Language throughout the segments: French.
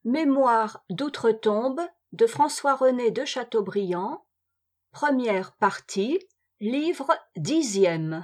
Mémoires d'outre-tombe de François-René de Chateaubriand, première partie, livre 10e.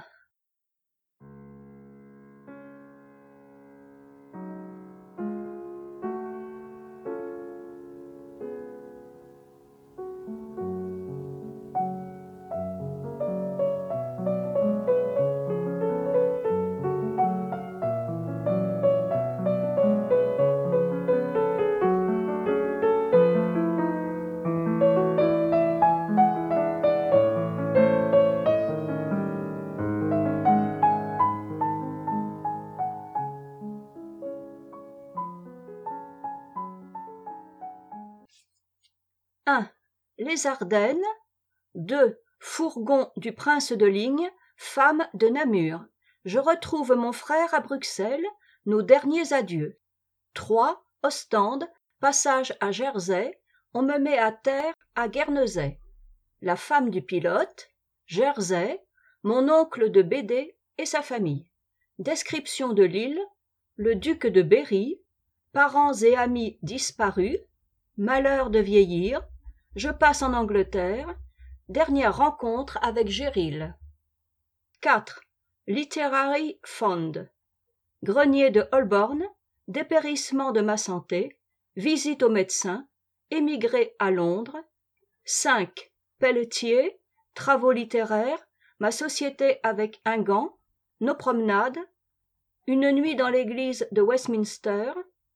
Les Ardennes. 2. Fourgon du prince de Ligne, femme de Namur. Je retrouve mon frère à Bruxelles, nos derniers adieux. 3. Ostende, passage à Jersey, on me met à terre à Guernesey. La femme du pilote, Jersey, mon oncle de Bédé et sa famille. Description de l'île, le duc de Berry, parents et amis disparus, malheur de vieillir, je passe en Angleterre, dernière rencontre avec Géril. 4. Literary Fund. Grenier de Holborn, dépérissement de ma santé, visite au médecin, émigré à Londres. 5. Pelletier, travaux littéraires, ma société avec Ingan, nos promenades, une nuit dans l'église de Westminster.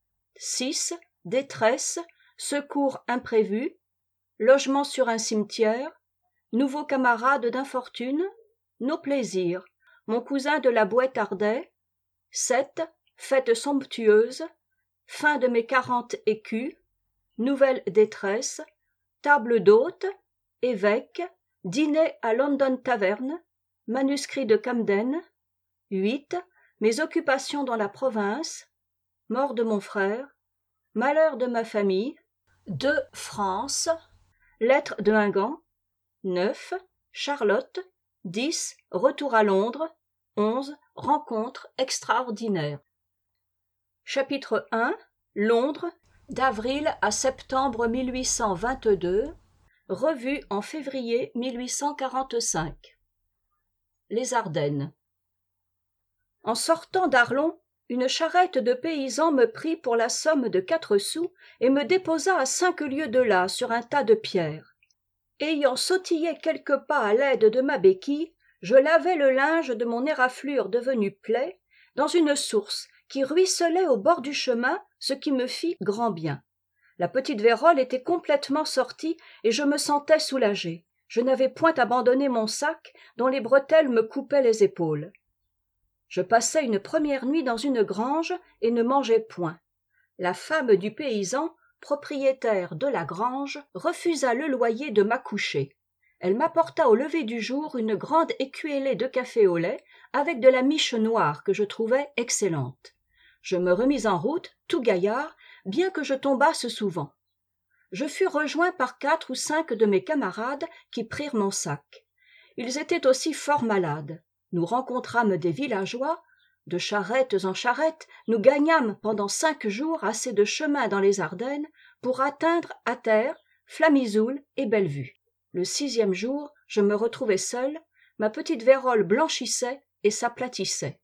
6. Détresse, secours imprévus, logement sur un cimetière, nouveaux camarades d'infortune, nos plaisirs, mon cousin de la Bouët-Ardet. 7. Fête somptueuse, fin de mes 40 écus, nouvelle détresse, table d'hôte, évêque, dîner à London Tavern, manuscrit de Camden. 8. Mes occupations dans la province, mort de mon frère, malheur de ma famille. 2. France. Lettre de Ingan. 9. Charlotte. 10. Retour à Londres. 11. Rencontre extraordinaire. Chapitre 1. Londres, d'avril à septembre 1822, revue en février 1845. Les Ardennes. En sortant d'Arlon, une charrette de paysans me prit pour la somme de 4 sous et me déposa à 5 lieues de là sur un tas de pierres. Ayant sautillé quelques pas à l'aide de ma béquille, je lavai le linge de mon éraflure devenue plaie dans une source qui ruisselait au bord du chemin, ce qui me fit grand bien. La petite vérole était complètement sortie et je me sentais soulagé. Je n'avais point abandonné mon sac dont les bretelles me coupaient les épaules. Je passai une première nuit dans une grange et ne mangeai point. La femme du paysan, propriétaire de la grange, refusa le loyer de m'accoucher. Elle m'apporta au lever du jour une grande écuellée de café au lait avec de la miche noire que je trouvais excellente. Je me remis en route, tout gaillard, bien que je tombasse souvent. Je fus rejoint par 4 ou 5 de mes camarades qui prirent mon sac. Ils étaient aussi fort malades. Nous rencontrâmes des villageois. De charrettes en charrettes, nous gagnâmes pendant 5 jours assez de chemin dans les Ardennes pour atteindre à terre Flamizoul et Bellevue. Le 6e jour, je me retrouvai seul, ma petite vérole blanchissait et s'aplatissait.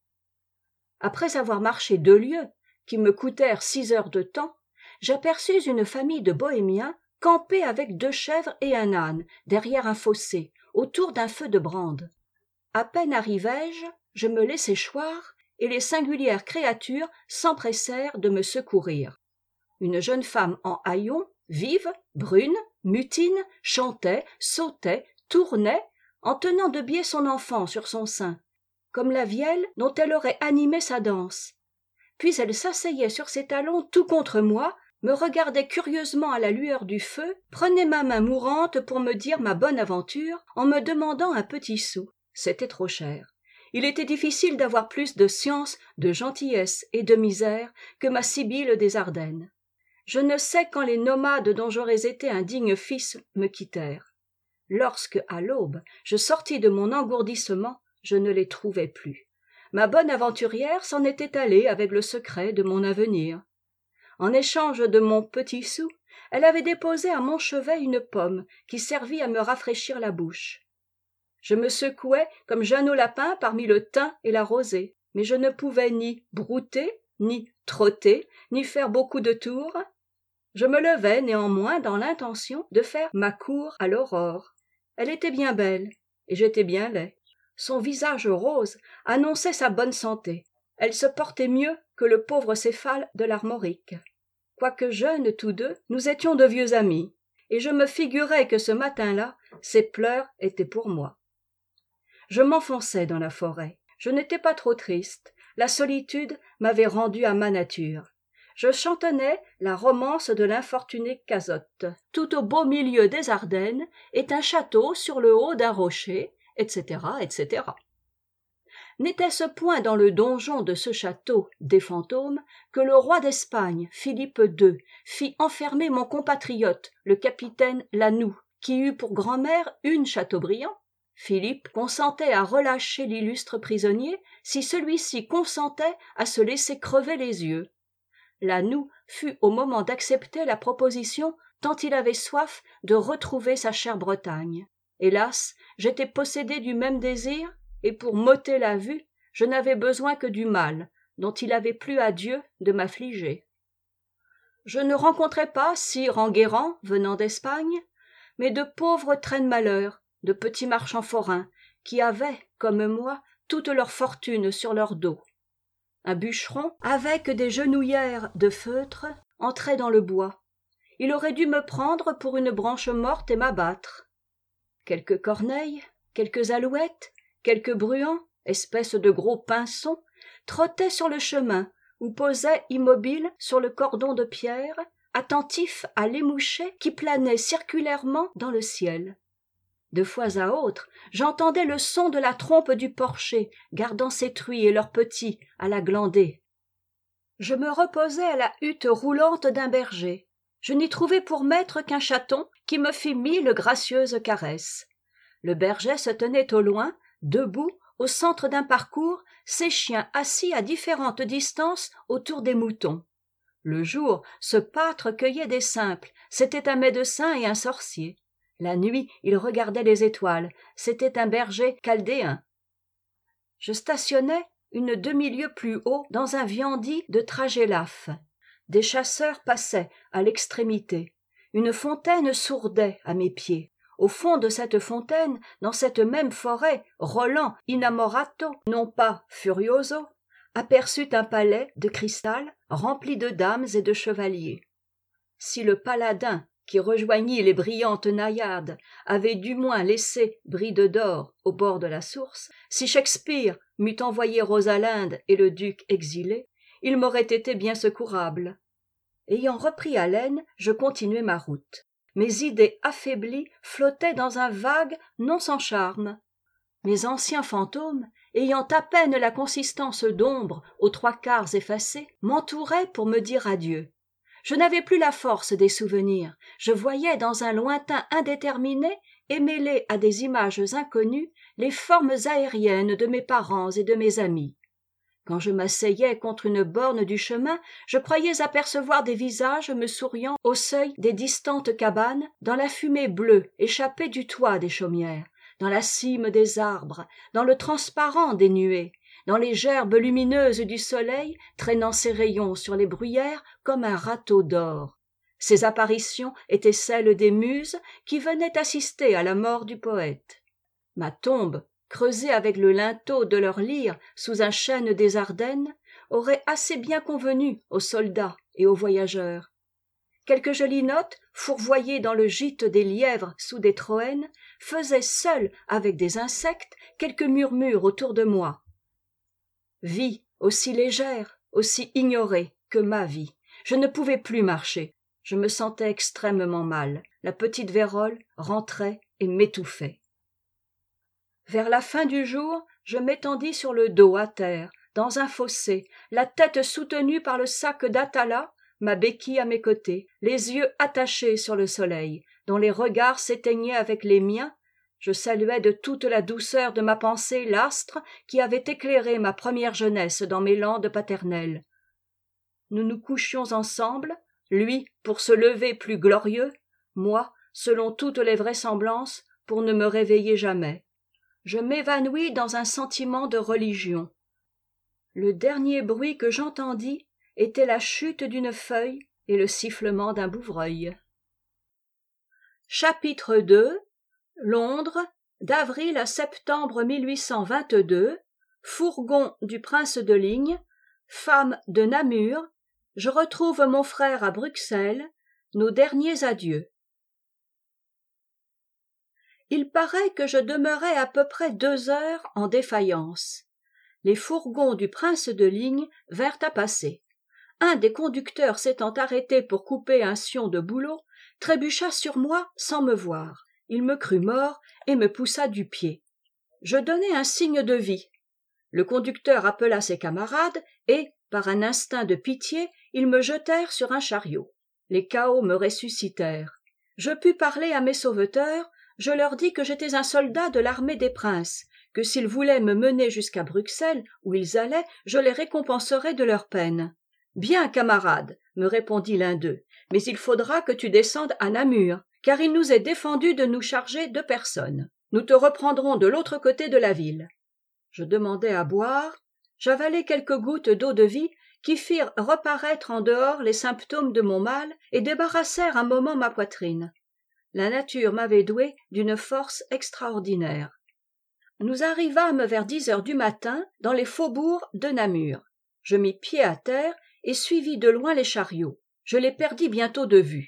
Après avoir marché 2 lieues, qui me coûtèrent 6 heures de temps, j'aperçus une famille de bohémiens campés avec 2 chèvres et un âne derrière un fossé, autour d'un feu de brande. À peine arrivai-je, je me laissai choir, et les singulières créatures s'empressèrent de me secourir. Une jeune femme en haillons, vive, brune, mutine, chantait, sautait, tournait, en tenant de biais son enfant sur son sein, comme la vielle dont elle aurait animé sa danse. Puis elle s'asseyait sur ses talons tout contre moi, me regardait curieusement à la lueur du feu, prenait ma main mourante pour me dire ma bonne aventure en me demandant un petit sou. C'était trop cher. Il était difficile d'avoir plus de science, de gentillesse et de misère que ma Sibylle des Ardennes. Je ne sais quand les nomades dont j'aurais été un digne fils me quittèrent. Lorsque, à l'aube, je sortis de mon engourdissement, je ne les trouvai plus. Ma bonne aventurière s'en était allée avec le secret de mon avenir. En échange de mon petit sou, elle avait déposé à mon chevet une pomme qui servit à me rafraîchir la bouche. Je me secouais comme Jeannot Lapin parmi le thym et la rosée, mais je ne pouvais ni brouter, ni trotter, ni faire beaucoup de tours. Je me levais néanmoins dans l'intention de faire ma cour à l'aurore. Elle était bien belle, et j'étais bien laid. Son visage rose annonçait sa bonne santé. Elle se portait mieux que le pauvre céphale de l'Armorique. Quoique jeunes tous deux, nous étions de vieux amis, et je me figurais que ce matin-là, ses pleurs étaient pour moi. Je m'enfonçais dans la forêt. Je n'étais pas trop triste. La solitude m'avait rendu à ma nature. Je chantonnais la romance de l'infortuné Cazotte. Tout au beau milieu des Ardennes est un château sur le haut d'un rocher, etc., etc. N'était-ce point dans le donjon de ce château des fantômes que le roi d'Espagne, Philippe II, fit enfermer mon compatriote, le capitaine Lanoux, qui eut pour grand-mère une Chateaubriand? Philippe consentait à relâcher l'illustre prisonnier si celui-ci consentait à se laisser crever les yeux. Lanoux fut au moment d'accepter la proposition tant il avait soif de retrouver sa chère Bretagne. Hélas, j'étais possédé du même désir, et pour m'ôter la vue, je n'avais besoin que du mal, dont il avait plu à Dieu de m'affliger. Je ne rencontrais pas sire Enguerrand venant d'Espagne, mais de pauvres traîne-malheurs, de petits marchands forains, qui avaient, comme moi, toute leur fortune sur leur dos. Un bûcheron, avec des genouillères de feutre, entrait dans le bois. Il aurait dû me prendre pour une branche morte et m'abattre. Quelques corneilles, quelques alouettes, quelques bruants, espèces de gros pinsons, trottaient sur le chemin ou posaient immobiles sur le cordon de pierre, attentifs à l'émouchet qui planait circulairement dans le ciel. De fois à autre, j'entendais le son de la trompe du porcher, gardant ses truies et leurs petits à la glandée. Je me reposais à la hutte roulante d'un berger. Je n'y trouvais pour maître qu'un chaton qui me fit 1000 gracieuses caresses. Le berger se tenait au loin, debout, au centre d'un parcours, ses chiens assis à différentes distances autour des moutons. Le jour, ce pâtre cueillait des simples, c'était un médecin et un sorcier. La nuit, il regardait les étoiles, c'était un berger chaldéen. Je stationnais une demi-lieue plus haut dans un viandy de Tragélaphe. Des chasseurs passaient à l'extrémité. Une fontaine sourdait à mes pieds. Au fond de cette fontaine, dans cette même forêt, Roland innamorato, non pas furioso, aperçut un palais de cristal rempli de dames et de chevaliers. Si le paladin qui rejoignit les brillantes naïades avait du moins laissé bride d'or au bord de la source, si Shakespeare m'eût envoyé Rosalinde et le duc exilé, il m'aurait été bien secourable. Ayant repris haleine, je continuai ma route. Mes idées affaiblies flottaient dans un vague non sans charme. Mes anciens fantômes, ayant à peine la consistance d'ombre aux 3/4 effacées, m'entouraient pour me dire adieu. Je n'avais plus la force des souvenirs. Je voyais dans un lointain indéterminé et mêlé à des images inconnues les formes aériennes de mes parents et de mes amis. Quand je m'asseyais contre une borne du chemin, je croyais apercevoir des visages me souriant au seuil des distantes cabanes, dans la fumée bleue échappée du toit des chaumières, dans la cime des arbres, dans le transparent des nuées, dans les gerbes lumineuses du soleil traînant ses rayons sur les bruyères comme un râteau d'or. Ces apparitions étaient celles des muses qui venaient assister à la mort du poète. Ma tombe, creusée avec le linteau de leur lyre sous un chêne des Ardennes, aurait assez bien convenu aux soldats et aux voyageurs. Quelques jolies notes, fourvoyées dans le gîte des lièvres sous des troènes, faisaient seules avec des insectes quelques murmures autour de moi. Vie aussi légère, aussi ignorée que ma vie. Je ne pouvais plus marcher. Je me sentais extrêmement mal. La petite vérole rentrait et m'étouffait. Vers la fin du jour, je m'étendis sur le dos à terre, dans un fossé, la tête soutenue par le sac d'Atala, ma béquille à mes côtés, les yeux attachés sur le soleil, dont les regards s'éteignaient avec les miens. Je saluais de toute la douceur de ma pensée l'astre qui avait éclairé ma première jeunesse dans mes landes paternelles. Nous nous couchions ensemble, lui pour se lever plus glorieux, moi, selon toutes les vraisemblances, pour ne me réveiller jamais. Je m'évanouis dans un sentiment de religion. Le dernier bruit que j'entendis était la chute d'une feuille et le sifflement d'un bouvreuil. Chapitre 2. Londres, d'avril à septembre 1822, fourgon du prince de Ligne, femme de Namur, je retrouve mon frère à Bruxelles, nos derniers adieux. Il paraît que je demeurai à peu près 2 heures en défaillance. Les fourgons du prince de Ligne vinrent à passer. Un des conducteurs s'étant arrêté pour couper un sion de bouleau, trébucha sur moi sans me voir. Il me crut mort et me poussa du pied. Je donnai un signe de vie. Le conducteur appela ses camarades et, par un instinct de pitié, ils me jetèrent sur un chariot. Les cahots me ressuscitèrent. Je pus parler à mes sauveteurs, je leur dis que j'étais un soldat de l'armée des princes, que s'ils voulaient me mener jusqu'à Bruxelles, où ils allaient, je les récompenserais de leur peine. « Bien, camarade, me répondit l'un d'eux, mais il faudra que tu descendes à Namur, car il nous est défendu de nous charger de personne. Nous te reprendrons de l'autre côté de la ville. » Je demandai à boire, j'avalai quelques gouttes d'eau-de-vie qui firent reparaître en dehors les symptômes de mon mal et débarrassèrent un moment ma poitrine. La nature m'avait doué d'une force extraordinaire. Nous arrivâmes vers 10 heures du matin dans les faubourgs de Namur. Je mis pied à terre et suivis de loin les chariots. Je les perdis bientôt de vue.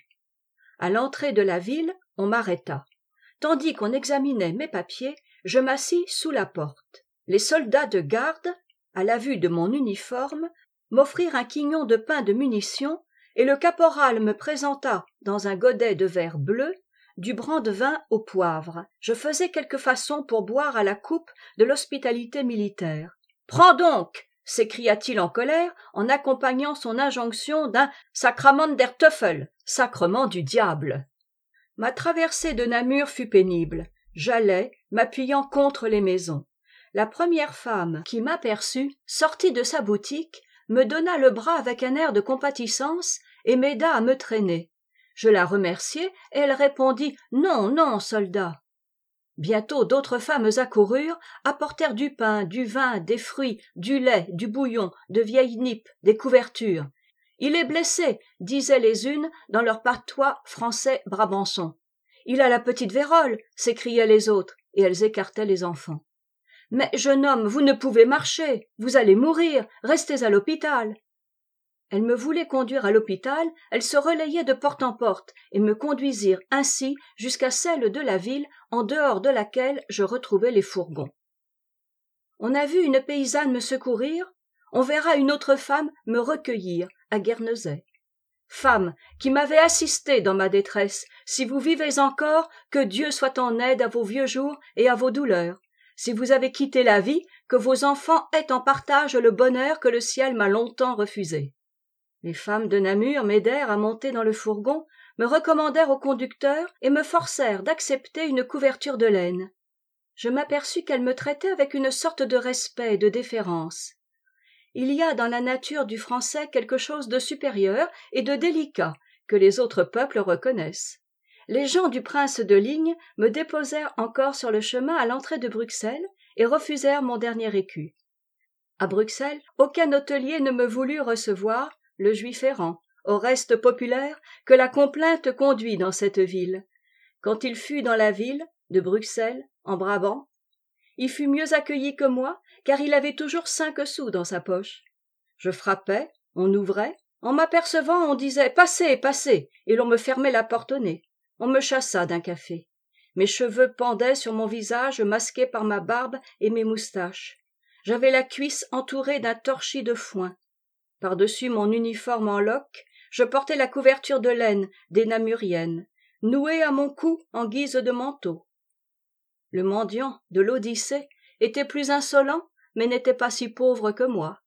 À l'entrée de la ville, on m'arrêta. Tandis qu'on examinait mes papiers, je m'assis sous la porte. Les soldats de garde, à la vue de mon uniforme, m'offrirent un quignon de pain de munitions et le caporal me présenta, dans un godet de verre bleu, du brandevin au poivre. Je faisais quelque façon pour boire à la coupe de l'hospitalité militaire. « Prends donc !» s'écria-t-il en colère, en accompagnant son injonction d'un « Sacrament der Teufel !» sacrement du diable. Ma traversée de Namur fut pénible. J'allais, m'appuyant contre les maisons. La première femme qui m'aperçut, sortit de sa boutique, me donna le bras avec un air de compatissance et m'aida à me traîner. Je la remerciai et elle répondit « Non, non, soldat !» Bientôt d'autres femmes accoururent, apportèrent du pain, du vin, des fruits, du lait, du bouillon, de vieilles nippes, des couvertures. « Il est blessé !» disaient les unes dans leur patois français brabançon. « Il a la petite vérole !» s'écriaient les autres, et elles écartaient les enfants. « Mais, jeune homme, vous ne pouvez marcher, vous allez mourir, restez à l'hôpital !» Elles me voulaient conduire à l'hôpital, elles se relayaient de porte en porte et me conduisirent ainsi jusqu'à celle de la ville en dehors de laquelle je retrouvai les fourgons. On a vu une paysanne me secourir, on verra une autre femme me recueillir à Guernesey. Femme qui m'avez assisté dans ma détresse, si vous vivez encore, que Dieu soit en aide à vos vieux jours et à vos douleurs. Si vous avez quitté la vie, que vos enfants aient en partage le bonheur que le ciel m'a longtemps refusé. Les femmes de Namur m'aidèrent à monter dans le fourgon, me recommandèrent au conducteur et me forcèrent d'accepter une couverture de laine. Je m'aperçus qu'elles me traitaient avec une sorte de respect et de déférence. Il y a dans la nature du français quelque chose de supérieur et de délicat que les autres peuples reconnaissent. Les gens du prince de Ligne me déposèrent encore sur le chemin à l'entrée de Bruxelles et refusèrent mon dernier écu. À Bruxelles, aucun hôtelier ne me voulut recevoir, le juif errant, au reste populaire, que la complainte conduit dans cette ville. Quand il fut dans la ville, de Bruxelles, en Brabant, il fut mieux accueilli que moi, car il avait toujours 5 sous dans sa poche. Je frappais, on ouvrait, en m'apercevant on disait « Passez, passez !» et l'on me fermait la porte au nez. On me chassa d'un café. Mes cheveux pendaient sur mon visage masqué par ma barbe et mes moustaches. J'avais la cuisse entourée d'un torchis de foin. Par-dessus mon uniforme en loques, je portais la couverture de laine des Namuriennes, nouée à mon cou en guise de manteau. Le mendiant de l'Odyssée était plus insolent, mais n'était pas si pauvre que moi.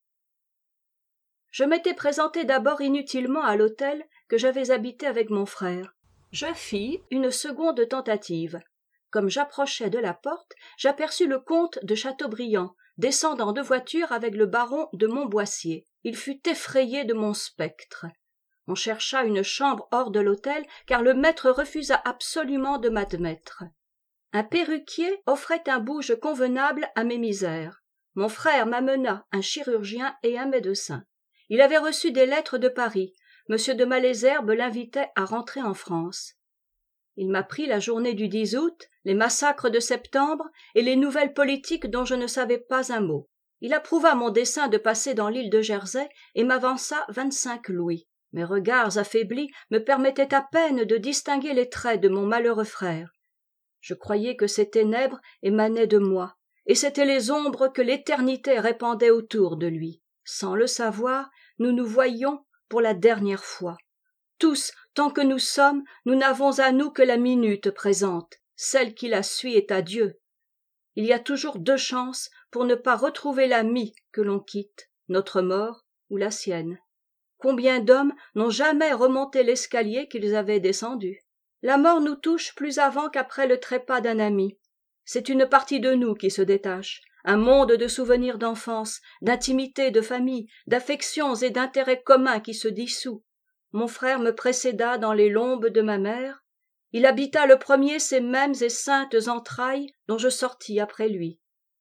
Je m'étais présenté d'abord inutilement à l'hôtel que j'avais habité avec mon frère. Je fis une seconde tentative. Comme j'approchais de la porte, j'aperçus le comte de Chateaubriand, descendant de voiture avec le baron de Montboissier. Il fut effrayé de mon spectre. On chercha une chambre hors de l'hôtel, car le maître refusa absolument de m'admettre. Un perruquier offrait un bouge convenable à mes misères. Mon frère m'amena un chirurgien et un médecin. Il avait reçu des lettres de Paris. M. de Malesherbes l'invitait à rentrer en France. Il m'apprit la journée du 10 août, les massacres de septembre et les nouvelles politiques dont je ne savais pas un mot. Il approuva mon dessein de passer dans l'île de Jersey et m'avança 25 louis. Mes regards affaiblis me permettaient à peine de distinguer les traits de mon malheureux frère. Je croyais que ces ténèbres émanaient de moi, et c'étaient les ombres que l'éternité répandait autour de lui. Sans le savoir, nous nous voyions pour la dernière fois. Tous, tant que nous sommes, nous n'avons à nous que la minute présente. Celle qui la suit est à Dieu. Il y a toujours 2 chances pour ne pas retrouver l'ami que l'on quitte, notre mort ou la sienne. Combien d'hommes n'ont jamais remonté l'escalier qu'ils avaient descendu? La mort nous touche plus avant qu'après le trépas d'un ami. C'est une partie de nous qui se détache, un monde de souvenirs d'enfance, d'intimité de famille, d'affections et d'intérêts communs qui se dissout. Mon frère me précéda dans les lombes de ma mère. Il habita le premier ces mêmes et saintes entrailles dont je sortis après lui.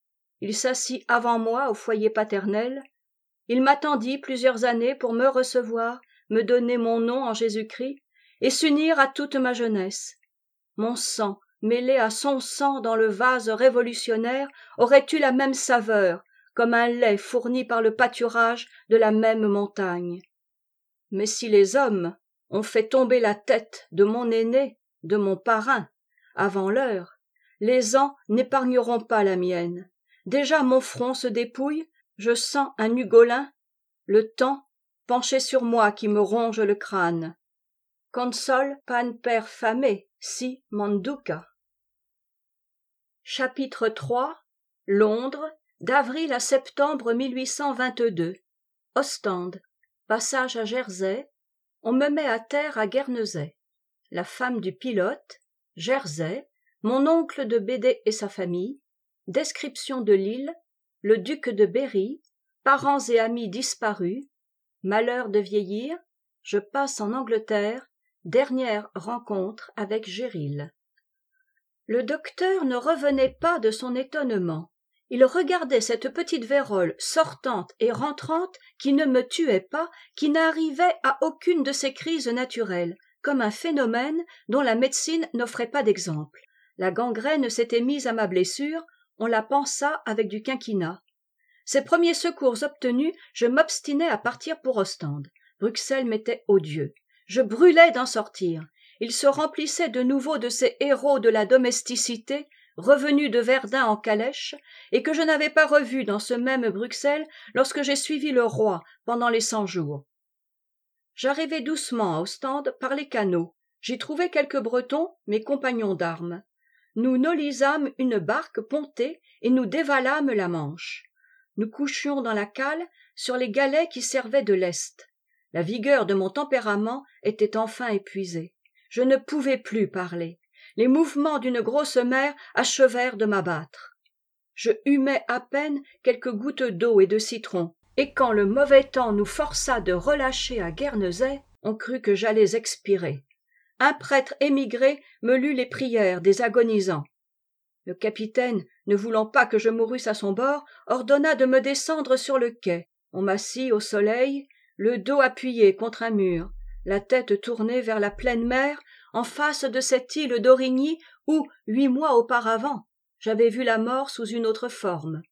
Il s'assit avant moi au foyer paternel. Il m'attendit plusieurs années pour me recevoir, me donner mon nom en Jésus-Christ et s'unir à toute ma jeunesse. Mon sang, mêlé à son sang dans le vase révolutionnaire, aurait eu la même saveur, comme un lait fourni par le pâturage de la même montagne. Mais si les hommes ont fait tomber la tête de mon aîné, de mon parrain, avant l'heure, les ans n'épargneront pas la mienne. Déjà mon front se dépouille, je sens un ugolin, le temps penché sur moi qui me ronge le crâne. Consol pan per fame, si manduca. Chapitre 3. Londres, d'avril à septembre 1822. Ostende. Passage à Jersey. On me met à terre à Guernesey. La femme du pilote. Jersey. Mon oncle de Bédé et sa famille. Description de l'île. Le duc de Berry. Parents et amis disparus. Malheur de vieillir. Je passe en Angleterre. Dernière rencontre avec Géril. Le docteur ne revenait pas de son étonnement. Il regardait cette petite vérole sortante et rentrante qui ne me tuait pas, qui n'arrivait à aucune de ces crises naturelles, comme un phénomène dont la médecine n'offrait pas d'exemple. La gangrène s'était mise à ma blessure, on la pansa avec du quinquina. Ces premiers secours obtenus, je m'obstinai à partir pour Ostende. Bruxelles m'était odieux. Je brûlais d'en sortir. Il se remplissait de nouveau de ces héros de la domesticité, revenus de Verdun en calèche, et que je n'avais pas revus dans ce même Bruxelles lorsque j'ai suivi le roi pendant les 100 jours. J'arrivai doucement à Ostende par les canaux. J'y trouvai quelques Bretons, mes compagnons d'armes. Nous nolisâmes une barque pontée et nous dévalâmes la Manche. Nous couchions dans la cale sur les galets qui servaient de lest. La vigueur de mon tempérament était enfin épuisée. Je ne pouvais plus parler. Les mouvements d'une grosse mer achevèrent de m'abattre. Je humais à peine quelques gouttes d'eau et de citron, et quand le mauvais temps nous força de relâcher à Guernesey, on crut que j'allais expirer. Un prêtre émigré me lut les prières des agonisants. Le capitaine, ne voulant pas que je mourusse à son bord, ordonna de me descendre sur le quai. On m'assit au soleil, le dos appuyé contre un mur, la tête tournée vers la pleine mer, en face de cette île d'Origny où, 8 mois auparavant, j'avais vu la mort sous une autre forme.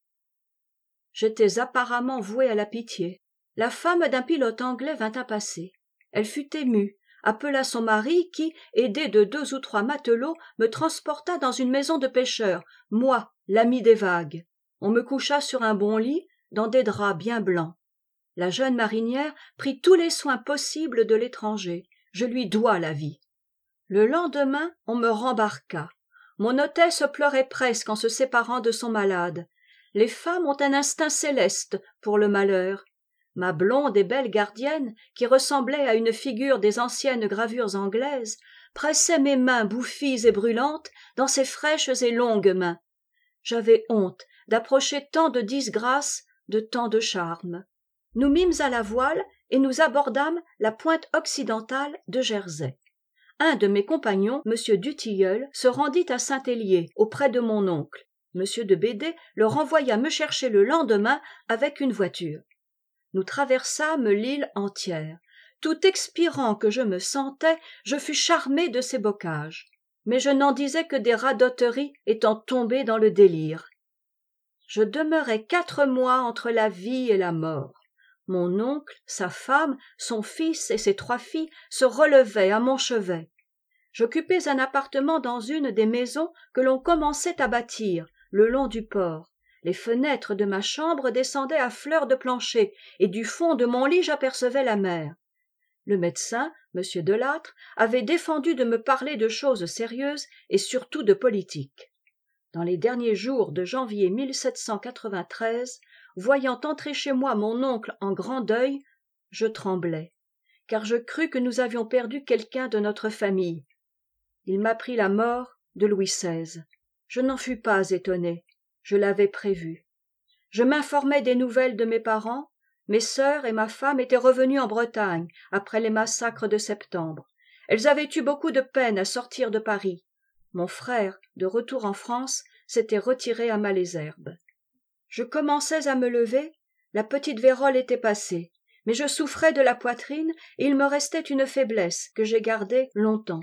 J'étais apparemment voué à la pitié. La femme d'un pilote anglais vint à passer. Elle fut émue, appela son mari qui, aidé de 2 ou 3 matelots, me transporta dans une maison de pêcheurs, moi, l'ami des vagues. On me coucha sur un bon lit, dans des draps bien blancs. La jeune marinière prit tous les soins possibles de l'étranger. Je lui dois la vie. Le lendemain, on me rembarqua. Mon hôtesse pleurait presque en se séparant de son malade. Les femmes ont un instinct céleste pour le malheur. Ma blonde et belle gardienne, qui ressemblait à une figure des anciennes gravures anglaises, pressait mes mains bouffies et brûlantes dans ses fraîches et longues mains. J'avais honte d'approcher tant de disgrâces de tant de charmes. Nous mîmes à la voile et nous abordâmes la pointe occidentale de Jersey. Un de mes compagnons, M. Dutilleul, se rendit à Saint-Hélier, auprès de mon oncle. M. de Bédé le renvoya me chercher le lendemain avec une voiture. Nous traversâmes l'île entière. Tout expirant que je me sentais, je fus charmé de ces bocages. Mais je n'en disais que des radoteries étant tombé dans le délire. Je demeurai 4 mois entre la vie et la mort. Mon oncle, sa femme, son fils et ses 3 filles se relevaient à mon chevet. J'occupais un appartement dans une des maisons que l'on commençait à bâtir, le long du port. Les fenêtres de ma chambre descendaient à fleur de plancher, et du fond de mon lit j'apercevais la mer. Le médecin, M. Delattre, avait défendu de me parler de choses sérieuses et surtout de politique. Dans les derniers jours de janvier 1793, voyant entrer chez moi mon oncle en grand deuil, je tremblais, car je crus que nous avions perdu quelqu'un de notre famille. Il m'apprit la mort de Louis XVI. Je n'en fus pas étonné, je l'avais prévu. Je m'informai des nouvelles de mes parents. Mes sœurs et ma femme étaient revenues en Bretagne après les massacres de septembre. Elles avaient eu beaucoup de peine à sortir de Paris. Mon frère, de retour en France, s'était retiré à Malesherbes. Je commençais à me lever, la petite vérole était passée, mais je souffrais de la poitrine et il me restait une faiblesse que j'ai gardée longtemps.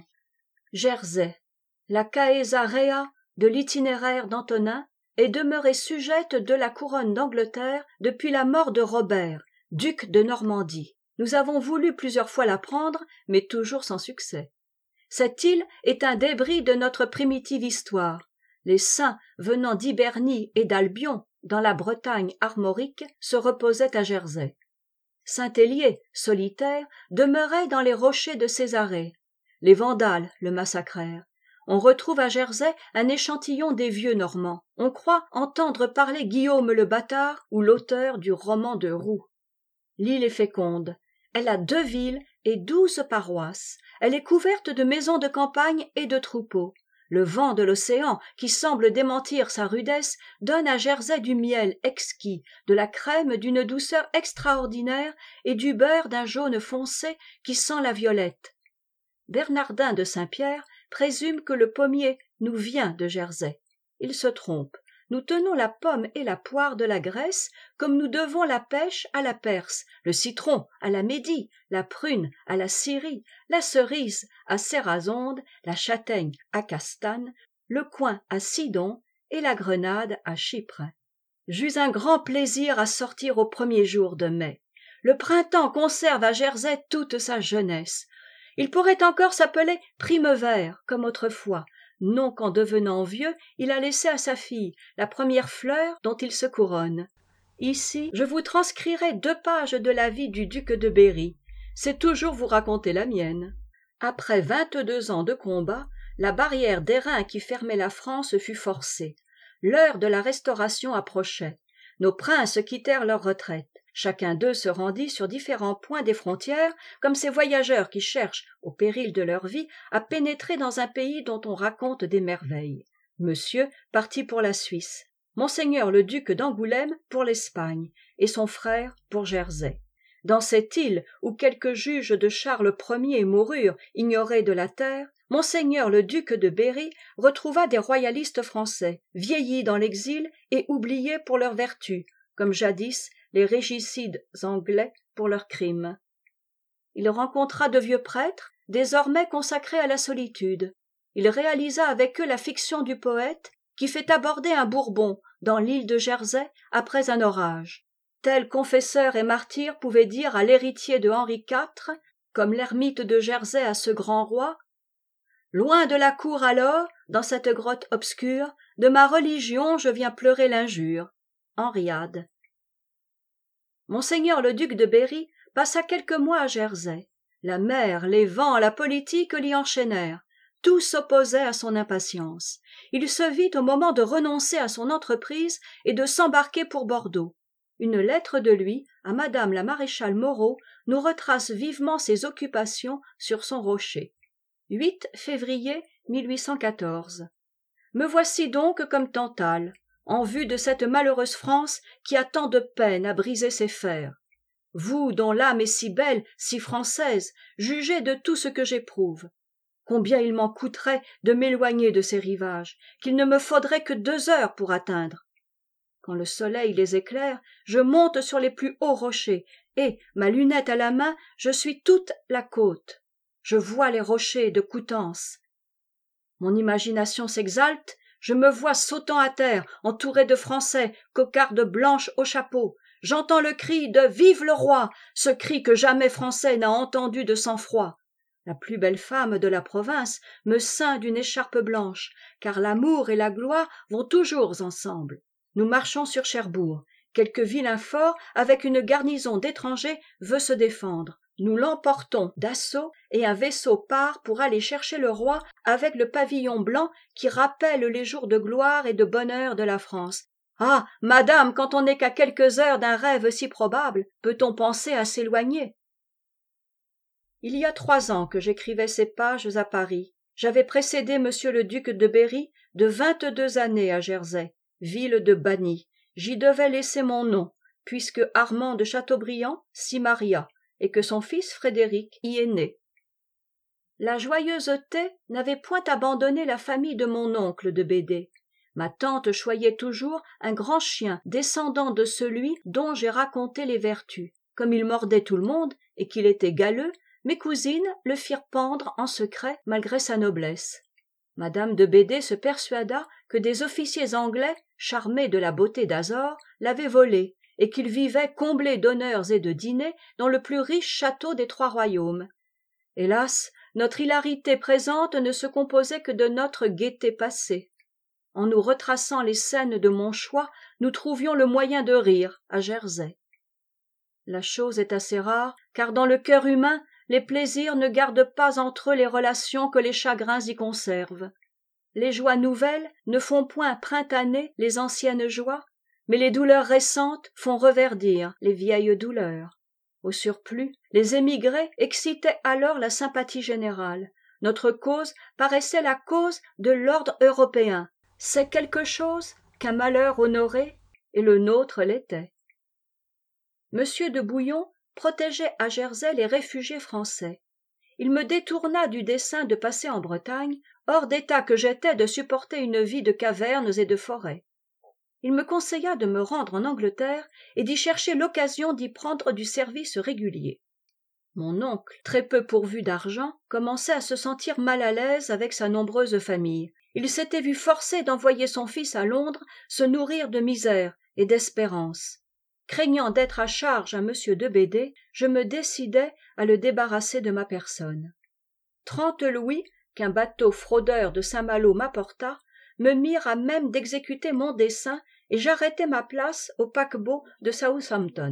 Jersey, la Caesarea de l'itinéraire d'Antonin, est demeurée sujette de la couronne d'Angleterre depuis la mort de Robert, duc de Normandie. Nous avons voulu plusieurs fois la prendre, mais toujours sans succès. Cette île est un débris de notre primitive histoire. Les saints venant d'Hibernie et d'Albion, dans la Bretagne armorique, se reposaient à Jersey. Saint-Hélier, solitaire, demeurait dans les rochers de Césarée. Les Vandales le massacrèrent. On retrouve à Jersey un échantillon des vieux Normands. On croit entendre parler Guillaume le Bâtard ou l'auteur du roman de Roux. L'île est féconde. Elle a 2 villes et 12 paroisses. Elle est couverte de maisons de campagne et de troupeaux. Le vent de l'océan, qui semble démentir sa rudesse, donne à Jersey du miel exquis, de la crème d'une douceur extraordinaire et du beurre d'un jaune foncé qui sent la violette. Bernardin de Saint-Pierre présume que le pommier nous vient de Jersey. Il se trompe. Nous tenons la pomme et la poire de la Grèce comme nous devons la pêche à la Perse, le citron à la Médie, la prune à la Syrie, la cerise à Cérazonde, la châtaigne à Castane, le coing à Sidon et la grenade à Chypre. J'eus un grand plaisir à sortir aux premiers jours de mai. Le printemps conserve à Jersey toute sa jeunesse. Il pourrait encore s'appeler Primevère, comme autrefois, non qu'en devenant vieux, il a laissé à sa fille la première fleur dont il se couronne. Ici, je vous transcrirai 2 pages de la vie du duc de Berry. C'est toujours vous raconter la mienne. Après 22 ans de combat, la barrière d'airain qui fermait la France fut forcée. L'heure de la Restauration approchait. Nos princes quittèrent leur retraite. Chacun d'eux se rendit sur différents points des frontières, comme ces voyageurs qui cherchent, au péril de leur vie, à pénétrer dans un pays dont on raconte des merveilles. Monsieur partit pour la Suisse, Monseigneur le duc d'Angoulême pour l'Espagne, et son frère pour Jersey. Dans cette île où quelques juges de Charles Ier moururent ignorés de la terre, Monseigneur le duc de Berry retrouva des royalistes français, vieillis dans l'exil et oubliés pour leurs vertus, comme jadis les régicides anglais pour leurs crimes. Il rencontra de vieux prêtres, désormais consacrés à la solitude. Il réalisa avec eux la fiction du poète qui fait aborder un Bourbon dans l'île de Jersey après un orage. Tel confesseur et martyr pouvait dire à l'héritier de Henri IV, comme l'ermite de Jersey à ce grand roi, « Loin de la cour alors, dans cette grotte obscure, de ma religion je viens pleurer l'injure. » Henriade. Monseigneur le duc de Berry passa quelques mois à Jersey. La mer, les vents, la politique l'y enchaînèrent. Tout s'opposait à son impatience. Il se vit au moment de renoncer à son entreprise et de s'embarquer pour Bordeaux. Une lettre de lui à madame la maréchale Moreau nous retrace vivement ses occupations sur son rocher. 8 février 1814. Me voici donc comme Tantale. en vue de cette malheureuse France qui a tant de peine à briser ses fers. Vous, dont l'âme est si belle, si française, jugez de tout ce que j'éprouve. Combien il m'en coûterait de m'éloigner de ces rivages, qu'il ne me faudrait que 2 heures pour atteindre. Quand le soleil les éclaire, je monte sur les plus hauts rochers, et, ma lunette à la main, je suis toute la côte. Je vois les rochers de Coutances. Mon imagination s'exalte, je me vois sautant à terre, entouré de Français, cocardes blanches au chapeau. J'entends le cri de « Vive le roi !» ce cri que jamais Français n'a entendu de sang-froid. La plus belle femme de la province me ceint d'une écharpe blanche, car l'amour et la gloire vont toujours ensemble. Nous marchons sur Cherbourg. Quelque vilain fort, avec une garnison d'étrangers, veut se défendre. Nous l'emportons d'assaut et un vaisseau part pour aller chercher le roi avec le pavillon blanc qui rappelle les jours de gloire et de bonheur de la France. Ah, madame, quand on n'est qu'à quelques heures d'un rêve si probable, peut-on penser à s'éloigner? Il y a 3 ans que j'écrivais ces pages à Paris. J'avais précédé monsieur le duc de Berry de 22 années à Jersey, ville de bannis. J'y devais laisser mon nom, puisque Armand de Chateaubriand s'y maria, et que son fils Frédéric y est né. La joyeuseté n'avait point abandonné la famille de mon oncle de Bédé. Ma tante choyait toujours un grand chien descendant de celui dont j'ai raconté les vertus. Comme il mordait tout le monde et qu'il était galeux, mes cousines le firent pendre en secret malgré sa noblesse. Madame de Bédé se persuada que des officiers anglais, charmés de la beauté d'Azor, l'avaient volé, et qu'il vivait comblé d'honneurs et de dîners dans le plus riche château des 3 royaumes. Hélas, notre hilarité présente ne se composait que de notre gaieté passée. En nous retraçant les scènes de mon choix, nous trouvions le moyen de rire à Jersey. La chose est assez rare, car dans le cœur humain, les plaisirs ne gardent pas entre eux les relations que les chagrins y conservent. Les joies nouvelles ne font point printanier les anciennes joies, mais les douleurs récentes font reverdir les vieilles douleurs. Au surplus, les émigrés excitaient alors la sympathie générale. Notre cause paraissait la cause de l'ordre européen. C'est quelque chose qu'un malheur honoré, et le nôtre l'était. Monsieur de Bouillon protégeait à Jersey les réfugiés français. Il me détourna du dessein de passer en Bretagne, hors d'état que j'étais de supporter une vie de cavernes et de forêts. Il me conseilla de me rendre en Angleterre et d'y chercher l'occasion d'y prendre du service régulier. Mon oncle, très peu pourvu d'argent, commençait à se sentir mal à l'aise avec sa nombreuse famille. Il s'était vu forcé d'envoyer son fils à Londres se nourrir de misère et d'espérance. Craignant d'être à charge à monsieur de Bédé, je me décidai à le débarrasser de ma personne. 30 louis qu'un bateau fraudeur de Saint-Malo m'apporta me mirent à même d'exécuter mon dessein et j'arrêtai ma place au paquebot de Southampton.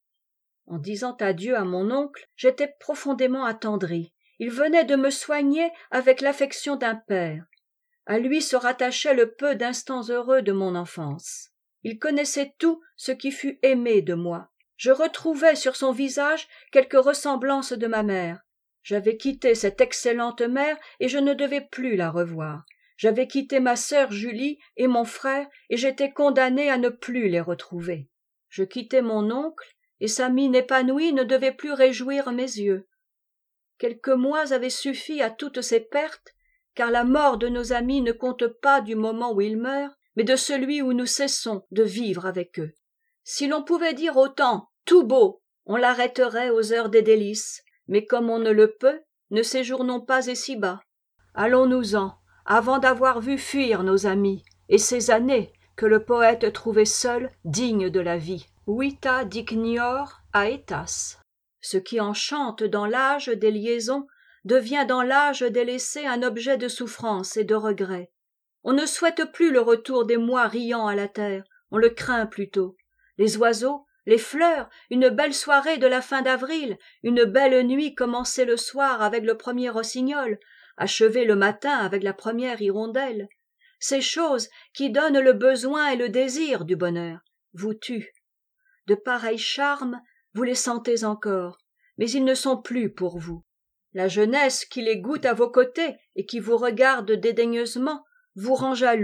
En disant adieu à mon oncle, j'étais profondément attendri. Il venait de me soigner avec l'affection d'un père. À lui se rattachait le peu d'instants heureux de mon enfance. Il connaissait tout ce qui fut aimé de moi. Je retrouvais sur son visage quelque ressemblance de ma mère. J'avais quitté cette excellente mère et je ne devais plus la revoir. J'avais quitté ma sœur Julie et mon frère et j'étais condamné à ne plus les retrouver. Je quittai mon oncle et sa mine épanouie ne devait plus réjouir mes yeux. Quelques mois avaient suffi à toutes ces pertes, car la mort de nos amis ne compte pas du moment où ils meurent, mais de celui où nous cessons de vivre avec eux. Si l'on pouvait dire au temps tout beau, on l'arrêterait aux heures des délices, mais comme on ne le peut, ne séjournons pas ici-bas. Allons-nous-en, avant d'avoir vu fuir nos amis, et ces années que le poète trouvait seul dignes de la vie. Vita dignior aetas. Ce qui enchante dans l'âge des liaisons devient dans l'âge des laissés un objet de souffrance et de regret. On ne souhaite plus le retour des mois riants à la terre, on le craint plutôt. Les oiseaux, les fleurs, une belle soirée de la fin d'avril, une belle nuit commencée le soir avec le premier rossignol, achevée le matin avec la première hirondelle. Ces choses qui donnent le besoin et le désir du bonheur vous tuent. De pareils charmes, vous les sentez encore, mais ils ne sont plus pour vous. La jeunesse qui les goûte à vos côtés et qui vous regarde dédaigneusement vous rend jaloux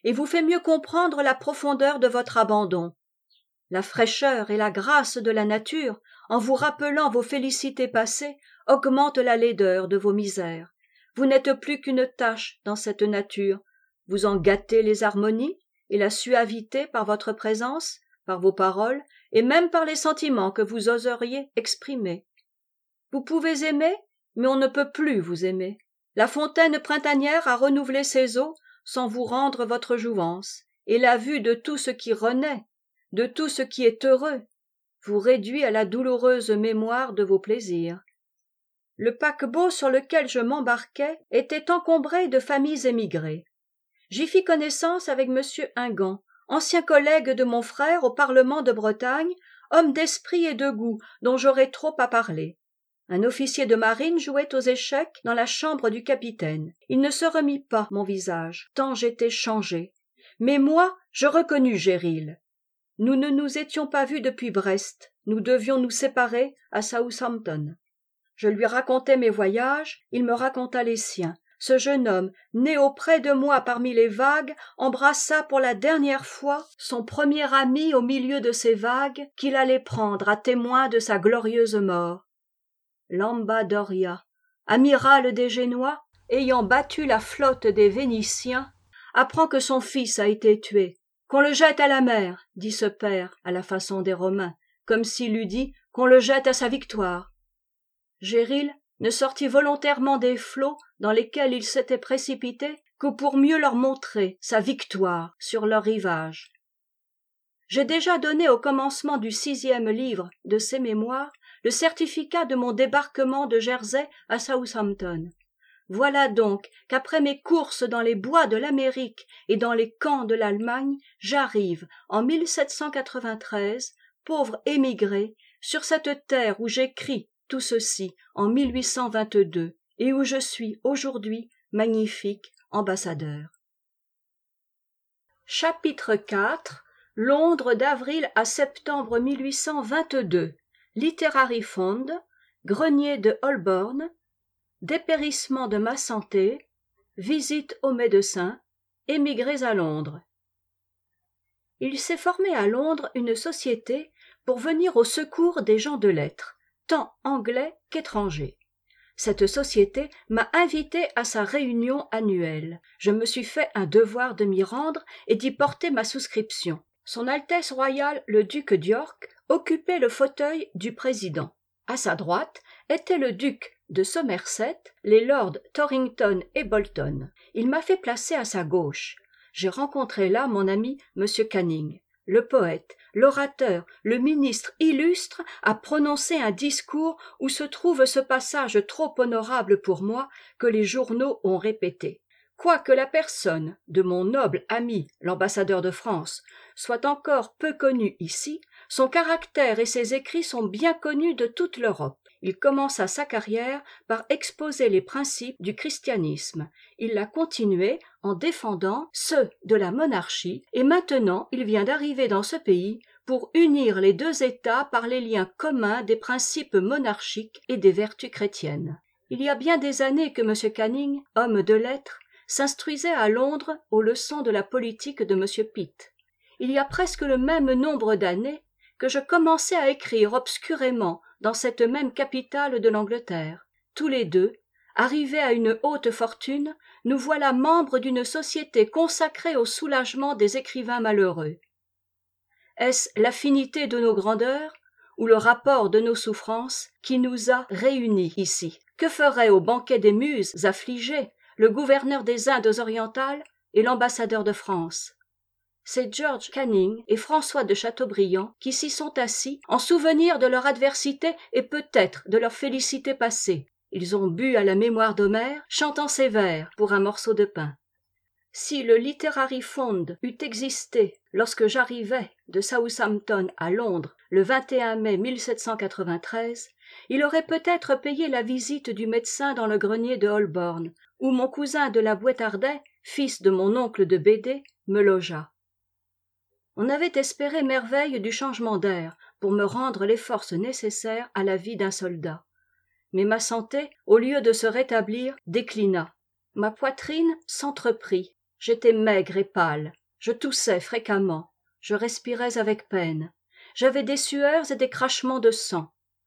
et vous fait mieux comprendre la profondeur de votre abandon. La fraîcheur et la grâce de la nature, en vous rappelant vos félicités passées, augmente la laideur de vos misères. Vous n'êtes plus qu'une tache dans cette nature. Vous en gâtez les harmonies et la suavité par votre présence, par vos paroles, et même par les sentiments que vous oseriez exprimer. Vous pouvez aimer, mais on ne peut plus vous aimer. La fontaine printanière a renouvelé ses eaux sans vous rendre votre jouvence, et la vue de tout ce qui renaît, de tout ce qui est heureux, vous réduit à la douloureuse mémoire de vos plaisirs. Le paquebot sur lequel je m'embarquai était encombré de familles émigrées. J'y fis connaissance avec M. Ingan, ancien collègue de mon frère au Parlement de Bretagne, homme d'esprit et de goût dont j'aurais trop à parler. Un officier de marine jouait aux échecs dans la chambre du capitaine. Il ne se remit pas mon visage, tant j'étais changé. Mais moi, je reconnus Géril. Nous ne nous étions pas vus depuis Brest, nous devions nous séparer à Southampton. Je lui racontai mes voyages, il me raconta les siens. Ce jeune homme, né auprès de moi parmi les vagues, embrassa pour la dernière fois son premier ami au milieu de ces vagues qu'il allait prendre à témoin de sa glorieuse mort. Lamba Doria, amiral des Génois, ayant battu la flotte des Vénitiens, apprend que son fils a été tué. Qu'on le jette à la mer, dit ce père à la façon des Romains, comme s'il eût dit qu'on le jette à sa victoire. Géril ne sortit volontairement des flots dans lesquels il s'était précipité que pour mieux leur montrer sa victoire sur leur rivage. J'ai déjà donné au commencement du 6e livre de ces mémoires le certificat de mon débarquement de Jersey à Southampton. Voilà donc qu'après mes courses dans les bois de l'Amérique et dans les camps de l'Allemagne, j'arrive, en 1793, pauvre émigré, sur cette terre où j'écris tout ceci en 1822 et où je suis aujourd'hui magnifique ambassadeur. Chapitre 4. Londres d'avril à septembre 1822. Literary Fund, grenier de Holborn, dépérissement de ma santé, visite au médecin, émigrés à Londres. Il s'est formé à Londres une société pour venir au secours des gens de lettres, tant anglais qu'étrangers. Cette société m'a invité à sa réunion annuelle. Je me suis fait un devoir de m'y rendre et d'y porter ma souscription. Son Altesse royale le duc d'York occupait le fauteuil du président. À sa droite était le duc de Somerset, les lords Torrington et Bolton. Il m'a fait placer à sa gauche. J'ai rencontré là mon ami M. Canning. Le poète, l'orateur, le ministre illustre a prononcé un discours où se trouve ce passage trop honorable pour moi que les journaux ont répété. Quoique la personne de mon noble ami l'ambassadeur de France soit encore peu connue ici, son caractère et ses écrits sont bien connus de toute l'Europe. Il commença sa carrière par exposer les principes du christianisme. Il l'a continué en défendant ceux de la monarchie et maintenant il vient d'arriver dans ce pays pour unir les deux États par les liens communs des principes monarchiques et des vertus chrétiennes. Il y a bien des années que M. Canning, homme de lettres, s'instruisait à Londres aux leçons de la politique de M. Pitt. Il y a presque le même nombre d'années que je commençais à écrire obscurément dans cette même capitale de l'Angleterre. Tous les deux, arrivés à une haute fortune, nous voilà membres d'une société consacrée au soulagement des écrivains malheureux. Est-ce l'affinité de nos grandeurs ou le rapport de nos souffrances qui nous a réunis ici? Que ferait au banquet des muses affligées le gouverneur des Indes orientales et l'ambassadeur de France? C'est George Canning et François de Chateaubriand qui s'y sont assis en souvenir de leur adversité et peut-être de leur félicité passée. Ils ont bu à la mémoire d'Homère, chantant ses vers pour un morceau de pain. Si le Literary Fund eût existé lorsque j'arrivai de Southampton à Londres le 21 mai 1793, il aurait peut-être payé la visite du médecin dans le grenier de Holborn, où mon cousin de la Bouétardais, fils de mon oncle de Bédé, me logea. On avait espéré merveille du changement d'air pour me rendre les forces nécessaires à la vie d'un soldat. Mais ma santé, au lieu de se rétablir, déclina. Ma poitrine s'entreprit. J'étais maigre et pâle. Je toussais fréquemment, je respirais avec peine, j'avais des sueurs et des craquements de sang.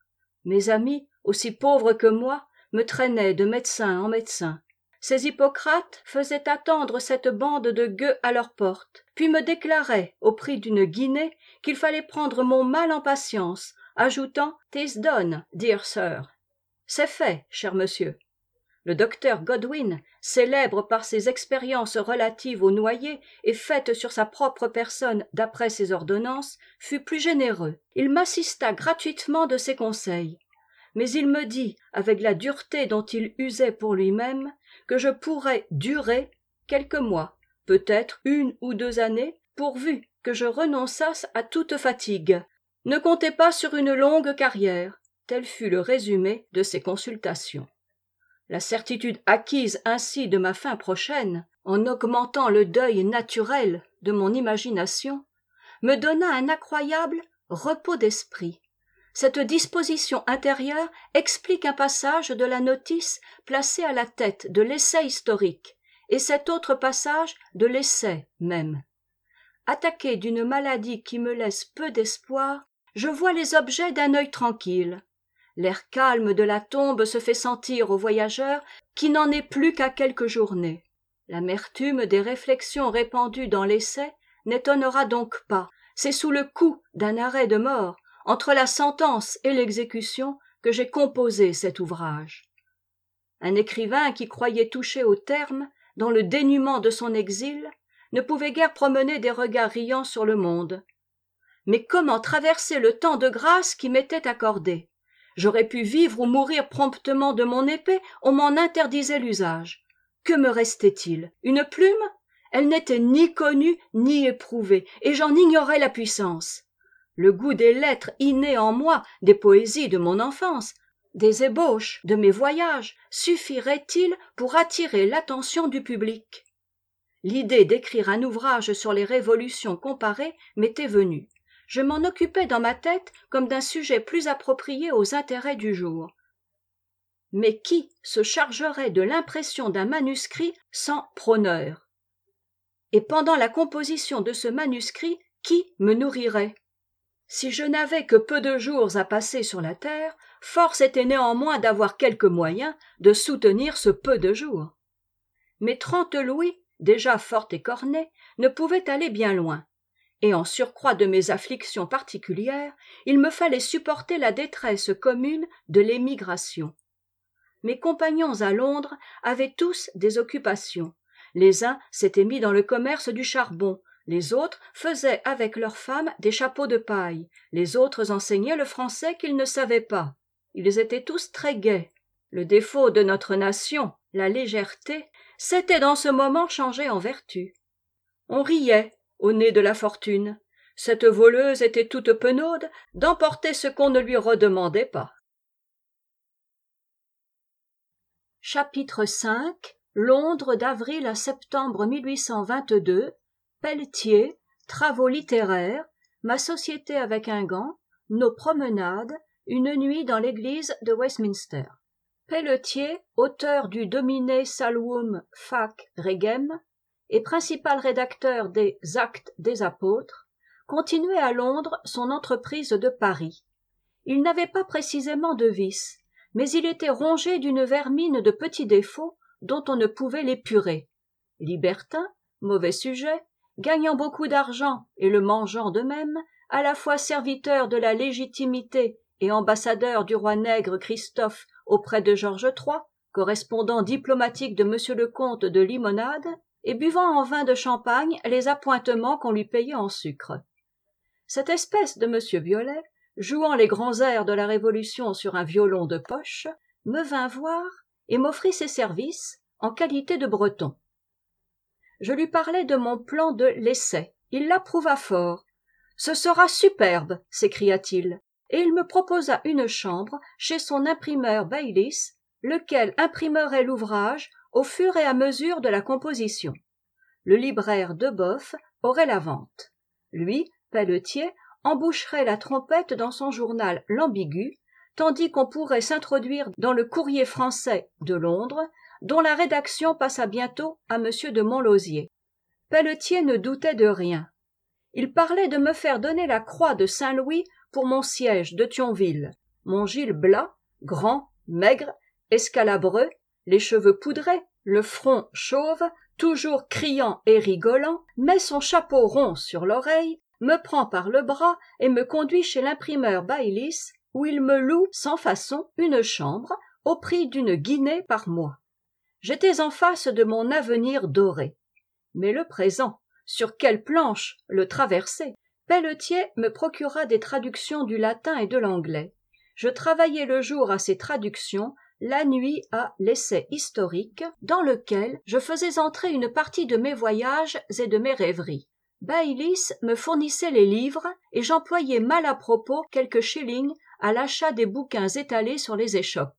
Mes amis, aussi pauvres que moi, me traînaient de médecin en médecin. Ces Hippocrates faisaient attendre cette bande de gueux à leur porte, puis me déclaraient, au prix d'une guinée, qu'il fallait prendre mon mal en patience, ajoutant « 'Tis done, dear sir ». C'est fait, cher monsieur. Le docteur Godwin, célèbre par ses expériences relatives aux noyés et faites sur sa propre personne d'après ses ordonnances, fut plus généreux. Il m'assista gratuitement de ses conseils. Mais il me dit, avec la dureté dont il usait pour lui-même, que je pourrais durer quelques mois, peut-être 1 ou 2 années, pourvu que je renonçasse à toute fatigue. Ne comptez pas sur une longue carrière. Tel fut le résumé de ses consultations. La certitude acquise ainsi de ma fin prochaine, en augmentant le deuil naturel de mon imagination, me donna un incroyable repos d'esprit. Cette disposition intérieure explique un passage de la notice placée à la tête de l'essai historique, et cet autre passage de l'essai même. Attaqué d'une maladie qui me laisse peu d'espoir, je vois les objets d'un œil tranquille. L'air calme de la tombe se fait sentir au voyageur qui n'en est plus qu'à quelques journées. L'amertume des réflexions répandues dans l'essai n'étonnera donc pas. C'est sous le coup d'un arrêt de mort, entre la sentence et l'exécution, que j'ai composé cet ouvrage. Un écrivain qui croyait toucher au terme, dans le dénûment de son exil, ne pouvait guère promener des regards riants sur le monde. Mais comment traverser le temps de grâce qui m'était accordé? J'aurais pu vivre ou mourir promptement de mon épée, on m'en interdisait l'usage. Que me restait-il? Une plume? Elle n'était ni connue ni éprouvée, et j'en ignorais la puissance. Le goût des lettres inné en moi, des poésies de mon enfance, des ébauches de mes voyages, suffirait-il pour attirer l'attention du public? L'idée d'écrire un ouvrage sur les révolutions comparées m'était venue. Je m'en occupais dans ma tête comme d'un sujet plus approprié aux intérêts du jour. Mais qui se chargerait de l'impression d'un manuscrit sans prôneur? Et pendant la composition de ce manuscrit, qui me nourrirait? Si je n'avais que peu de jours à passer sur la terre, force était néanmoins d'avoir quelques moyens de soutenir ce peu de jours. Mes 30 louis, déjà fort écornés, ne pouvaient aller bien loin. Et en surcroît de mes afflictions particulières, il me fallait supporter la détresse commune de l'émigration. Mes compagnons à Londres avaient tous des occupations. Les uns s'étaient mis dans le commerce du charbon, les autres faisaient avec leurs femmes des chapeaux de paille, les autres enseignaient le français qu'ils ne savaient pas. Ils étaient tous très gais. Le défaut de notre nation, la légèreté, s'était dans ce moment changé en vertu. On riait au nez de la fortune. Cette voleuse était toute penaude d'emporter ce qu'on ne lui redemandait pas. Chapitre 5. Londres d'avril à septembre 1822. Pelletier. Travaux littéraires. Ma société avec un gant. Nos promenades. Une nuit dans l'église de Westminster. Pelletier, auteur du Domine Salvum Fac Regem, et principal rédacteur des Actes des Apôtres, continuait à Londres son entreprise de Paris. Il n'avait pas précisément de vices, mais il était rongé d'une vermine de petits défauts dont on ne pouvait l'épurer. Libertin, mauvais sujet, gagnant beaucoup d'argent et le mangeant de même, à la fois serviteur de la légitimité et ambassadeur du roi nègre Christophe auprès de Georges III, correspondant diplomatique de monsieur le comte de Limonade, et buvant en vin de champagne les appointements qu'on lui payait en sucre. Cette espèce de monsieur Violet, jouant les grands airs de la Révolution sur un violon de poche, me vint voir et m'offrit ses services en qualité de breton. Je lui parlai de mon plan de l'essai. Il l'approuva fort. « Ce sera superbe !» s'écria-t-il, et il me proposa une chambre chez son imprimeur Baylis, lequel imprimerait l'ouvrage au fur et à mesure de la composition. Le libraire Deboeuf aurait la vente. Lui, Pelletier, emboucherait la trompette dans son journal L'Ambigu, tandis qu'on pourrait s'introduire dans le Courrier français de Londres, dont la rédaction passa bientôt à M. de Montlosier. Pelletier ne doutait de rien. Il parlait de me faire donner la croix de Saint-Louis pour mon siège de Thionville. Mon Gilles Blas, grand, maigre, escalabreux, les cheveux poudrés, le front chauve, toujours criant et rigolant, met son chapeau rond sur l'oreille, me prend par le bras et me conduit chez l'imprimeur Baylis, où il me loue sans façon une chambre au prix d'1 guinée par mois. J'étais en face de mon avenir doré. Mais le présent, sur quelle planche le traverser? Pelletier me procura des traductions du latin et de l'anglais. Je travaillai le jour à ces traductions, la nuit à l'essai historique, dans lequel je faisais entrer une partie de mes voyages et de mes rêveries. Baylis me fournissait les livres et j'employais mal à propos quelques shillings à l'achat des bouquins étalés sur les échoppes.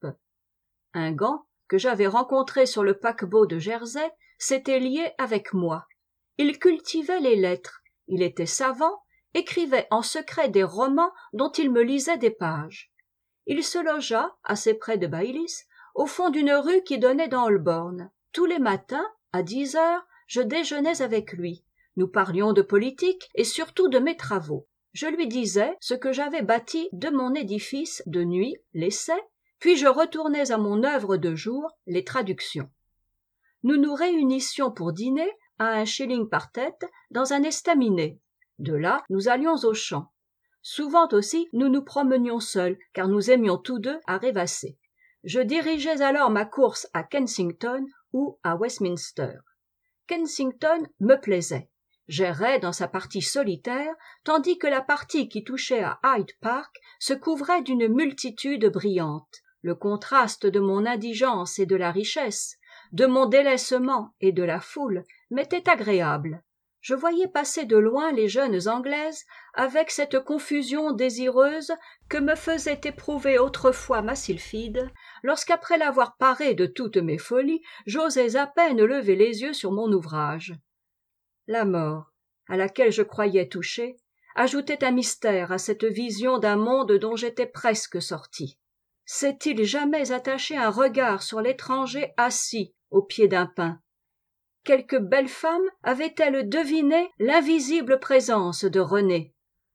Un gant, que j'avais rencontré sur le paquebot de Jersey, s'était lié avec moi. Il cultivait les lettres, il était savant, écrivait en secret des romans dont il me lisait des pages. Il se logea, assez près de Baylis, au fond d'une rue qui donnait dans Holborn. Tous les matins, à 10 heures, je déjeunais avec lui. Nous parlions de politique et surtout de mes travaux. Je lui disais ce que j'avais bâti de mon édifice de nuit, l'essai, puis je retournais à mon œuvre de jour, les traductions. Nous nous réunissions pour dîner à 1 shilling par tête dans un estaminet. De là, nous allions aux champs. Souvent aussi, nous nous promenions seuls, car nous aimions tous deux à rêvasser. Je dirigeais alors ma course à Kensington ou à Westminster. Kensington me plaisait. J'errais dans sa partie solitaire, tandis que la partie qui touchait à Hyde Park se couvrait d'une multitude brillante. Le contraste de mon indigence et de la richesse, de mon délaissement et de la foule, m'était agréable. Je voyais passer de loin les jeunes Anglaises avec cette confusion désireuse que me faisait éprouver autrefois ma sylphide, lorsqu'après l'avoir parée de toutes mes folies, j'osais à peine lever les yeux sur mon ouvrage. La mort, à laquelle je croyais toucher, ajoutait un mystère à cette vision d'un monde dont j'étais presque sorti. S'est-il jamais attaché un regard sur l'étranger assis au pied d'un pin? Quelque belle femme avait-elle deviné l'invisible présence de René?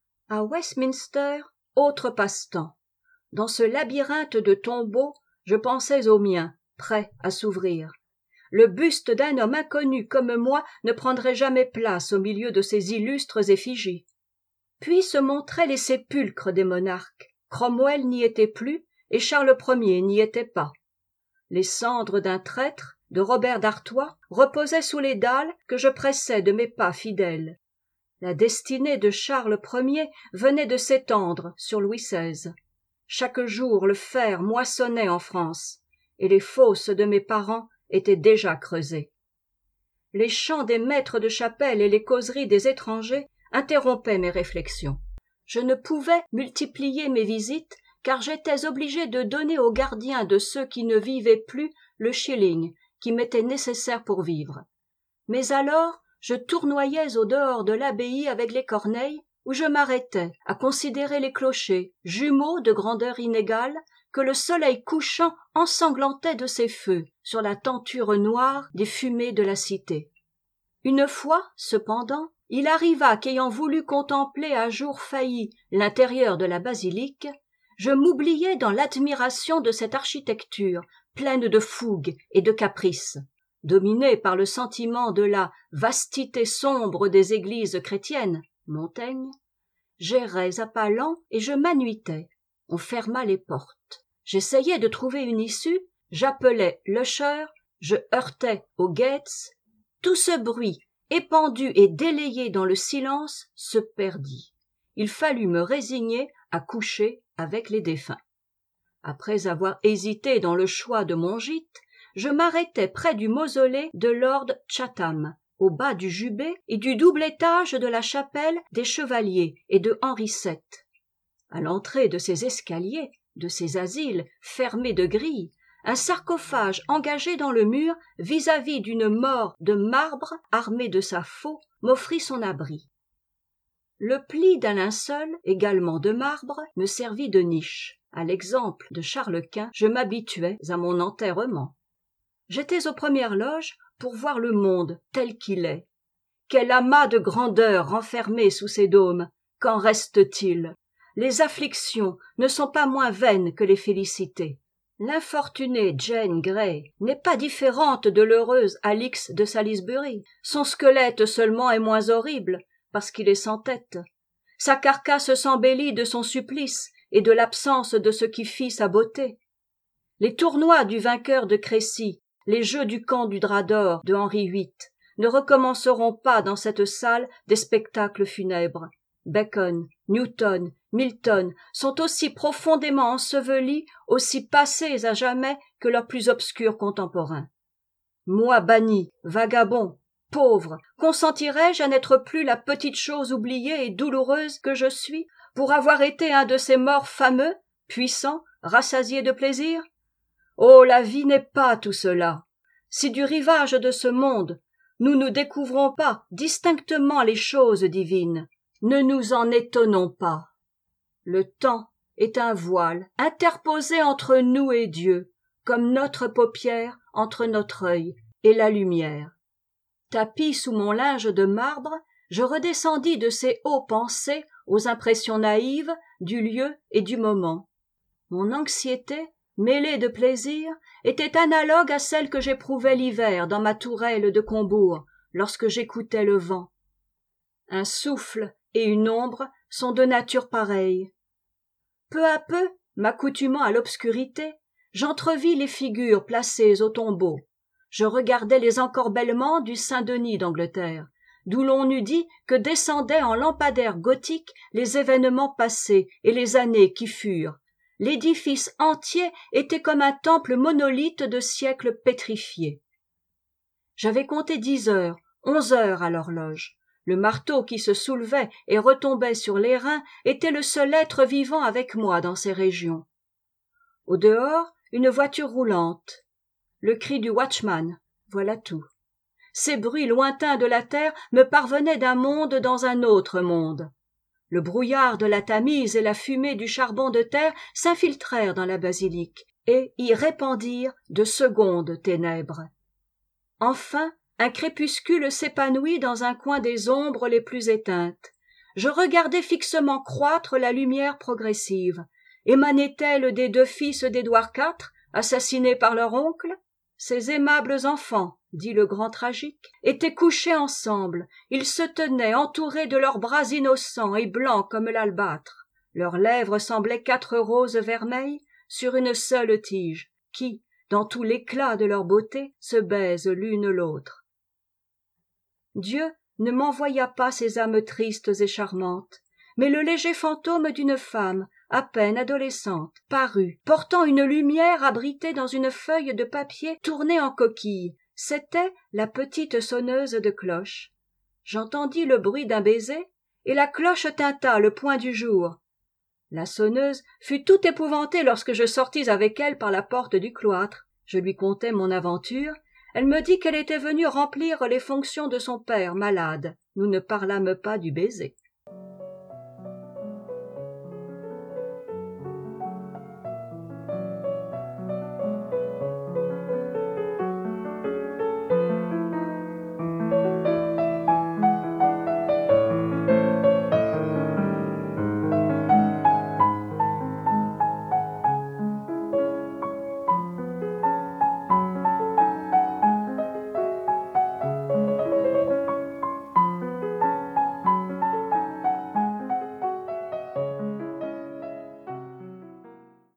À Westminster, autre passe-temps. Dans ce labyrinthe de tombeaux, je pensais au mien, prêt à s'ouvrir. Le buste d'un homme inconnu comme moi ne prendrait jamais place au milieu de ces illustres effigies. Puis se montraient les sépulcres des monarques. Cromwell n'y était plus et Charles Ier n'y était pas. Les cendres d'un traître, de Robert d'Artois, reposaient sous les dalles que je pressais de mes pas fidèles. La destinée de Charles Ier venait de s'étendre sur Louis XVI. Chaque jour le fer moissonnait en France, et les fosses de mes parents étaient déjà creusées. Les chants des maîtres de chapelle et les causeries des étrangers interrompaient mes réflexions. Je ne pouvais multiplier mes visites, car j'étais obligé de donner aux gardiens de ceux qui ne vivaient plus le shilling qui m'était nécessaire pour vivre. Mais alors, je tournoyais au dehors de l'abbaye avec les corneilles, où je m'arrêtais à considérer les clochers, jumeaux de grandeur inégale, que le soleil couchant ensanglantait de ses feux sur la tenture noire des fumées de la cité. Une fois, cependant, il arriva qu'ayant voulu contempler à jour failli l'intérieur de la basilique, je m'oubliai dans l'admiration de cette architecture pleine de fougue et de caprice. Dominé par le sentiment de la vastité sombre des églises chrétiennes, Montaigne, j'errais à pas lents et je m'annuitais. On ferma les portes. J'essayais de trouver une issue, j'appelais l'usher, je heurtais aux gates. Tout ce bruit, épandu et délayé dans le silence, se perdit. Il fallut me résigner à coucher avec les défunts. Après avoir hésité dans le choix de mon gîte, je m'arrêtai près du mausolée de Lord Chatham, au bas du jubé et du double étage de la chapelle des Chevaliers et de Henri VII. À l'entrée de ces escaliers, de ces asiles fermés de grilles, un sarcophage engagé dans le mur vis-à-vis d'une mort de marbre armée de sa faux m'offrit son abri. Le pli d'un linceul, également de marbre, me servit de niche. À l'exemple de Charles Quint, je m'habituais à mon enterrement. J'étais aux premières loges pour voir le monde tel qu'il est. Quel amas de grandeur renfermé sous ces dômes! Qu'en reste-t-il? Les afflictions ne sont pas moins vaines que les félicités. L'infortunée Jane Grey n'est pas différente de l'heureuse Alix de Salisbury. Son squelette seulement est moins horrible, parce qu'il est sans tête. Sa carcasse s'embellit de son supplice et de l'absence de ce qui fit sa beauté. Les tournois du vainqueur de Crécy, les jeux du camp du drap d'or de Henri VIII ne recommenceront pas dans cette salle des spectacles funèbres. Bacon, Newton, Milton sont aussi profondément ensevelis, aussi passés à jamais que leurs plus obscurs contemporains. Moi banni, vagabond, pauvre, consentirais-je à n'être plus la petite chose oubliée et douloureuse que je suis, pour avoir été un de ces morts fameux, puissants, rassasiés de plaisir? Oh, la vie n'est pas tout cela. Si du rivage de ce monde, nous ne découvrons pas distinctement les choses divines, ne nous en étonnons pas. Le temps est un voile interposé entre nous et Dieu, comme notre paupière entre notre œil et la lumière. Tapi sous mon linge de marbre, je redescendis de ces hauts pensées aux impressions naïves du lieu et du moment. Mon anxiété, mêlée de plaisir, était analogue à celle que j'éprouvais l'hiver dans ma tourelle de Combourg, lorsque j'écoutais le vent. Un souffle et une ombre sont de nature pareille. Peu à peu, m'accoutumant à l'obscurité, j'entrevis les figures placées au tombeau. Je regardais les encorbellements du Saint-Denis d'Angleterre, d'où l'on eût dit que descendaient en lampadaires gothiques les événements passés et les années qui furent. L'édifice entier était comme un temple monolithe de siècles pétrifiés. J'avais compté 10 heures, 11 heures à l'horloge. Le marteau qui se soulevait et retombait sur les reins était le seul être vivant avec moi dans ces régions. Au dehors, une voiture roulante. Le cri du watchman, voilà tout. Ces bruits lointains de la terre me parvenaient d'un monde dans un autre monde. Le brouillard de la Tamise et la fumée du charbon de terre s'infiltrèrent dans la basilique et y répandirent de secondes ténèbres. Enfin, un crépuscule s'épanouit dans un coin des ombres les plus éteintes. Je regardais fixement croître la lumière progressive. Émanait-elle des 2 fils d'Édouard IV, assassinés par leur oncle? Ces aimables enfants, dit le grand tragique, étaient couchés ensemble. Ils se tenaient entourés de leurs bras innocents et blancs comme l'albâtre. Leurs lèvres semblaient 4 roses vermeilles sur une seule tige, qui, dans tout l'éclat de leur beauté, se baisent l'une l'autre. Dieu ne m'envoya pas ces âmes tristes et charmantes, mais le léger fantôme d'une femme, à peine adolescente, parut, portant une lumière abritée dans une feuille de papier tournée en coquille. C'était la petite sonneuse de cloche. J'entendis le bruit d'un baiser, et la cloche tinta le point du jour. La sonneuse fut tout épouvantée lorsque je sortis avec elle par la porte du cloître. Je lui contai mon aventure. Elle me dit qu'elle était venue remplir les fonctions de son père malade. Nous ne parlâmes pas du baiser.